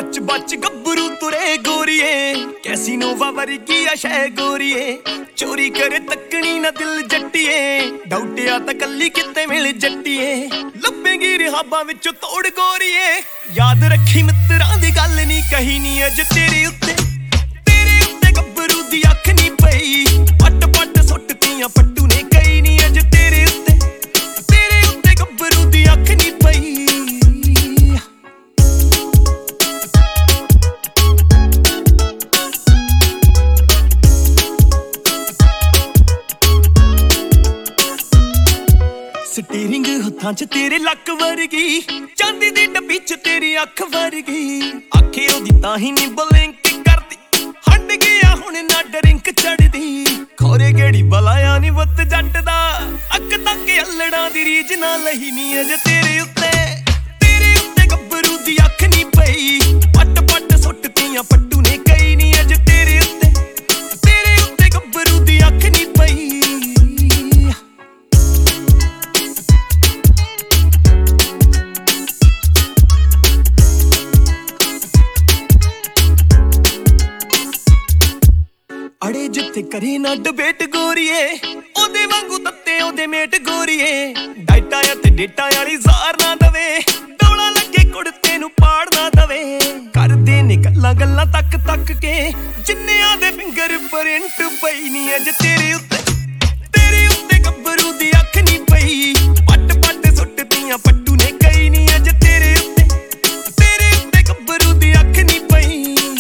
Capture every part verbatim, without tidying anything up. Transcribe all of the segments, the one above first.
बच बच गब्बरू तुरे गोरिए कैसी नोवा वर्गी आ शै गोरिए चोरी करे तकनी ना दिल जट्टिए डाउटिया तां कल्ली किते मिल जट्टिए लब्बेगी रिहाबां विचों तोड़ गोरिए याद रखी मित्रां दी गल नहीं कही नी अज तेरे उत्ते तेरे उत्ते गब्बरू दी अख नहीं पई पट पट सुट्टतियां पट्टू ने कई नी अज तेरे उत्ते तेरे उत्ते गब्बरू दी अख नहीं पई स्टीरिंग हत्थां च तेरे लक वर्गी चांदी दी डब्बी च तेरी अख वर्गी आखे ओदी ताही नी ब्लिंक करदी हट गया हुण ना ड्रिंक चढ़दी खोरे गेड़ी बलाया नी वत जट दा अक तक अल्लड़ा दी रीज ना लही नी अज तेरे उत्ते तेरे उत्ते गब्बरू दी अख नी पई पट पट सुट्टतियां पट्टू ने कई नी अज तेरे उत्ते तेरे उत्ते गब्बरू दी अख नी पई अड़े जिथे करी ना डिबेट गोरीए ओदे वांगू तत्ते ओदे मेट गोरीए डाइटा ते डेटा वाली जार ना दवे डोला लगे कुड़ते नु पाड़ ना दवे कर दे ने गल्ला गल्ला तक तक के जिन्नियां दे फिंगर प्रिंट पई नी अज तेरे उत्ते तेरे उत्ते गब्बरू दी अख नी पई पट पट सुट्टतियां पट्टू ने कई नी अज तेरे उत्ते तेरे उत्ते गब्बरू दी अख नी पई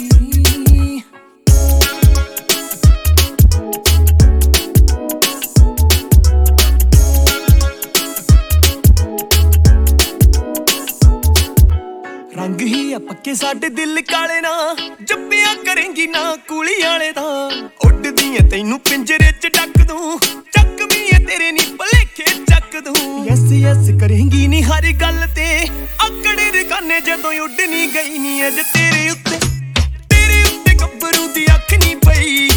रंग ही आ पक्के साडे दिल काले ना जप्पिया करेंगी ना कूली वाले दा उड़दी ऐ तैनू पिंजरे च डक दूं चकवी ऐ तेरे नी भलेखे चक दूं यस यस करेंगी नी हर गल ते आकड़े रकाने जदों उड़नी गई नी अज तेरे उत्ते तेरे उत्ते गब्बरू दी अख नी पई